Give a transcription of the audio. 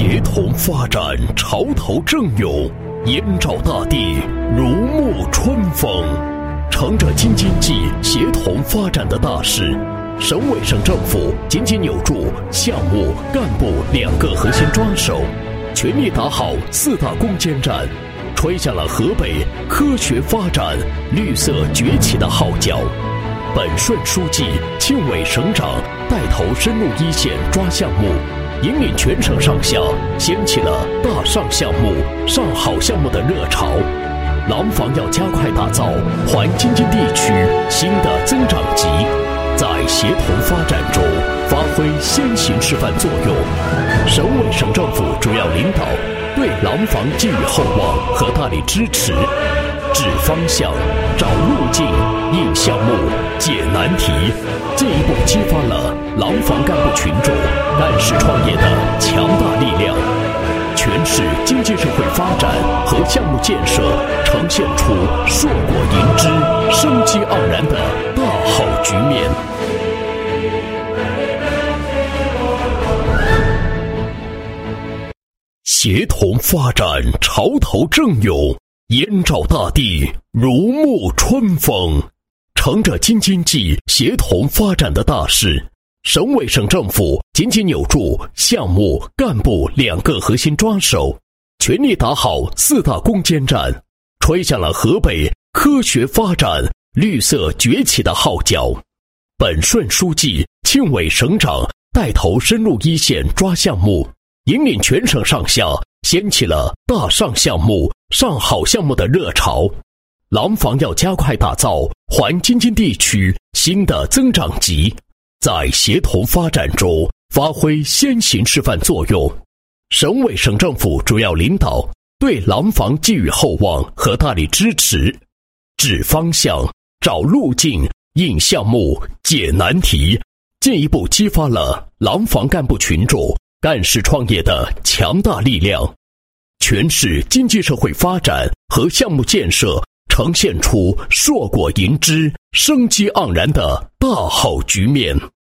协同发展，潮头正涌，燕赵大地如沐春风。乘着京津冀协同发展的大势，省委省政府紧紧扭住项目干部两个核心抓手，全力打好4大攻坚战，吹响了河北科学发展、绿色崛起的号角。本顺书记、庆委省长带头深入一线抓项目，引领全省上下掀起了大上项目、上好项目的热潮。廊坊要加快打造环京津地区新的增长极，在协同发展中发挥先行示范作用。省委省政府主要领导对廊坊寄予厚望和大力支持，指方向、找路径、应项目、解难题，进一步激发了廊坊干部群众干事创业的强大力量。全市经济社会发展和项目建设呈现出硕果盈枝、生机盎然的大好局面。协同发展，潮头正涌，燕赵大地如沐春风。乘着京津冀协同发展的大势，省委省政府紧紧扭住项目干部两个核心抓手，全力打好4大攻坚战，吹响了河北科学发展、绿色崛起的号角。本顺书记、庆委省长带头深入一线抓项目，引领全省上下掀起了大上项目、上好项目的热潮。廊坊要加快打造环京津地区新的增长极，在协同发展中发挥先行示范作用。省委省政府主要领导对廊坊寄予厚望和大力支持，指方向、找路径、应项目、解难题，进一步激发了廊坊干部群众干事创业的强大力量。全市经济社会发展和项目建设呈现出硕果盈枝、生机盎然的大好局面。